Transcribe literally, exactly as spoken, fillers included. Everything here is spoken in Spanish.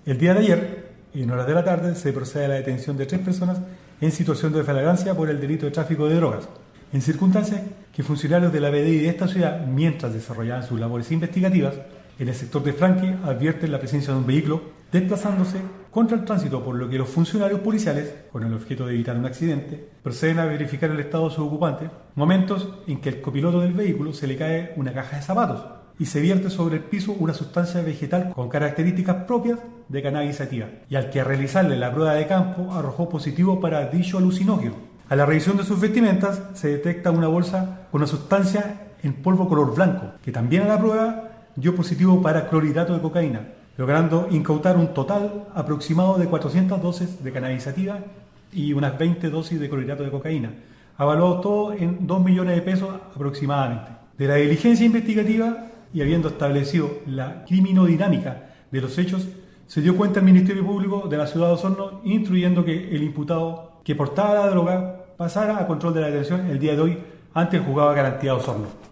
El día de ayer, en horas de la tarde, se procede a la detención de tres personas en situación de flagrancia por el delito de tráfico de drogas, en circunstancias que funcionarios de la P D I de esta ciudad, mientras desarrollaban sus labores investigativas, en el sector de Franque advierten la presencia de un vehículo desplazándose contra el tránsito, por lo que los funcionarios policiales, con el objeto de evitar un accidente, proceden a verificar el estado de su ocupante, momentos en que el copiloto del vehículo se le cae una caja de zapatos y se vierte sobre el piso una sustancia vegetal con características propias de cannabis sativa, y al que realizarle la prueba de campo arrojó positivo para dicho alucinógeno. A la revisión de sus vestimentas se detecta una bolsa con una sustancia en polvo color blanco, que también a la prueba dio positivo para clorhidrato de cocaína, logrando incautar un total aproximado de cuatrocientas dosis de cannabis sativa y unas veinte dosis de clorhidrato de cocaína, avaluado todo en dos millones de pesos aproximadamente. De la diligencia investigativa y habiendo establecido la criminodinámica de los hechos, se dio cuenta el Ministerio Público de la ciudad de Osorno, instruyendo que el imputado que portaba la droga pasara a control de la detención el día de hoy ante el juzgado de garantía de Osorno.